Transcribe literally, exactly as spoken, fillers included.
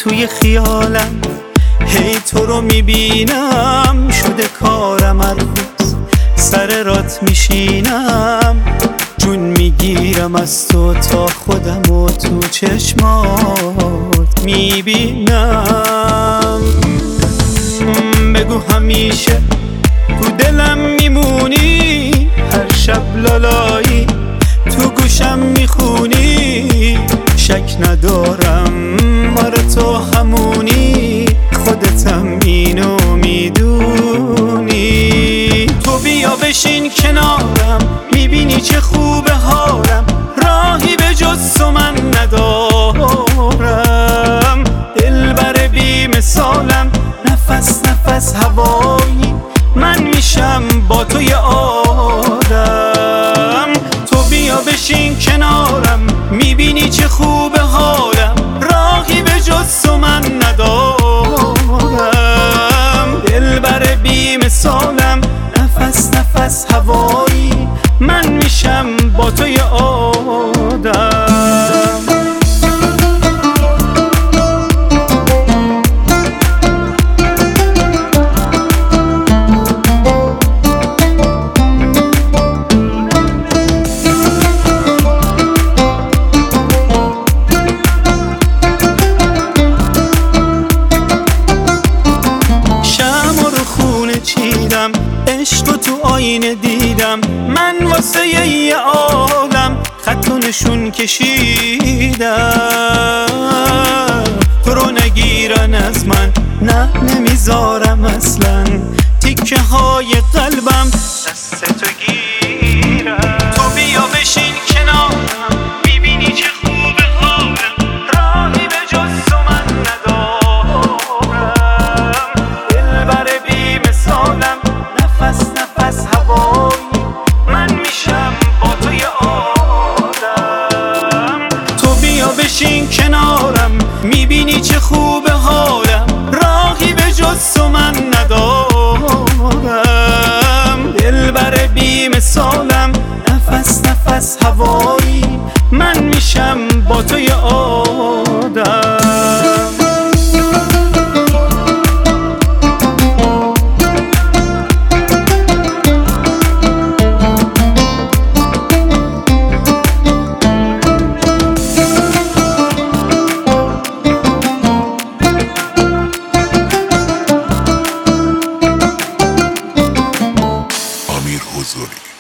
توی خیالم هی تو رو میبینم، شده کارم هر روز سر رات میشینم، جون میگیرم از تو تا خودم و تو چشمات میبینم. بگو همیشه تو دلم میمونی، هر شب لالایی تو گوشم میخونی، شک ندارم آره تو همونی، خودتم اینو میدونی. تو بیا بشین کنارم، میبینی چه خوبه حالم، راهی به جز تو من ندارم، دلبر بی مثالم، نفس نفس هوایی من میشم با تو یه آدم. تو بیا بشین کنارم، میبینی چه خوبه حالم، راهی به جز تو من ندارم، دلبر بی مثالم، نفس نفس هوایی من میشم با تو یه آدم. چیدم عشق تو آینه دیدم، من واسه یه عالم خط و نشون کشیدم، تو رو نگیرن از من نه نمیذارم اصلا، تیکه های قلبم دست تو گیرم. تو بیا بشین کنارم، میبینی چه خوبه حالم، راهی به جز تو من ندارم، دلبر بی مثالم، نفس نفس هوایی من میشم با تو یه آدم. تو بیا بشین کنارم، میبینی چه خوبه حالم، راهی به جز تو من ندارم، دلبر بی مثالم، نفس نفس هوایی من میشم با تو یه آدم. امیر حضوری